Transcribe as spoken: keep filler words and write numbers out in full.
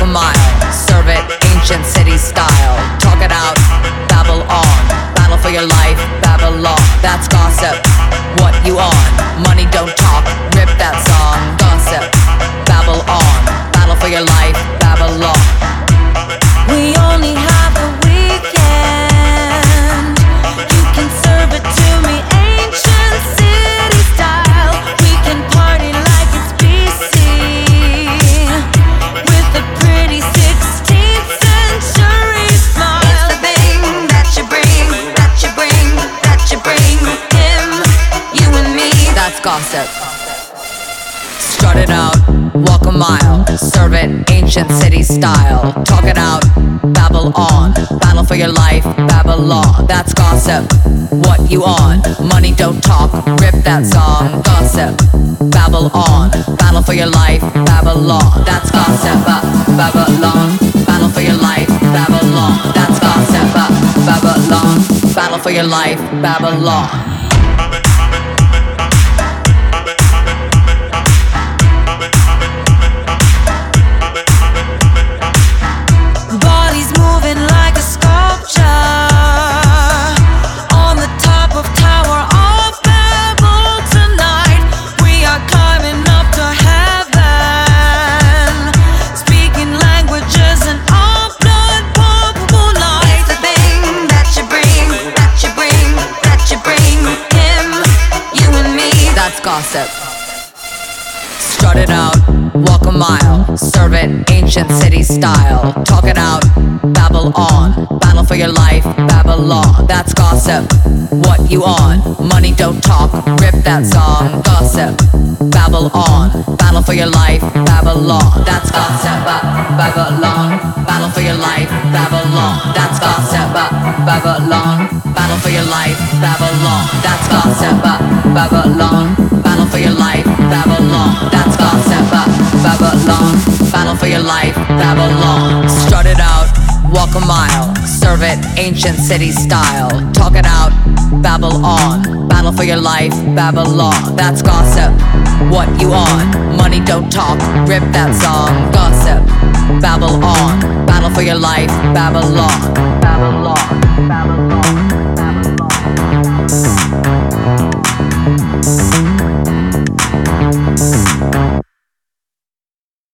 a mile, serve it ancient city style. Talk it out, babble on. Battle for your life, Babylon. That's gossip, what you on? Money don't talk, rip that song. Gossip, babble on. Battle for your life, Babylon. We only have the weekend. You can serve it to me ancient city style. We can party like it's B C with a pretty sixteenth century smile. It's the thing that you bring, that you bring, that you bring. Him, you and me. That's gossip. Strut it out, walk a mile, serve it ancient city style. Talk it out, babble on. Battle for your life, Babylon. That's gossip, what you on? Money don't talk, rip that song. Gossip, babble on. Battle for your life, Babylon. That's gossip, uh, Babylon. Battle for your life, Babylon. That's gossip, uh, Babylon. Battle for your life, Babylon. Bodies moving like a sculpture on the top of Tower of Babel tonight. We are climbing up to heaven, speaking languages and all blood palpable light. It's the thing that you bring, that you bring, that you bring. Him, you and me. That's gossip. Strut it out, walk a mile, serve it ancient city style. Talk it out, babble on. Battle for your life, Babylon. That's gossip, what you on? Money don't talk, rip that song. Gossip, babble on. Battle for your life, Babylon. That's gossip, uh, Babylon. Battle for your life, Babylon. That's gossip, uh, Babylon. Battle for your life, Babylon. That's gossip, uh, Babylon. Battle for your life, Babylon. That's gossip, uh, Babylon. Battle for your life, Babylon. Strut it out, walk a mile, serve it ancient city style. Talk it out, babble on. Battle for your life, Babylon. That's gossip, what you on? Money don't talk, rip that song. Gossip, babble on. Battle for your life, Babylon. Babylon.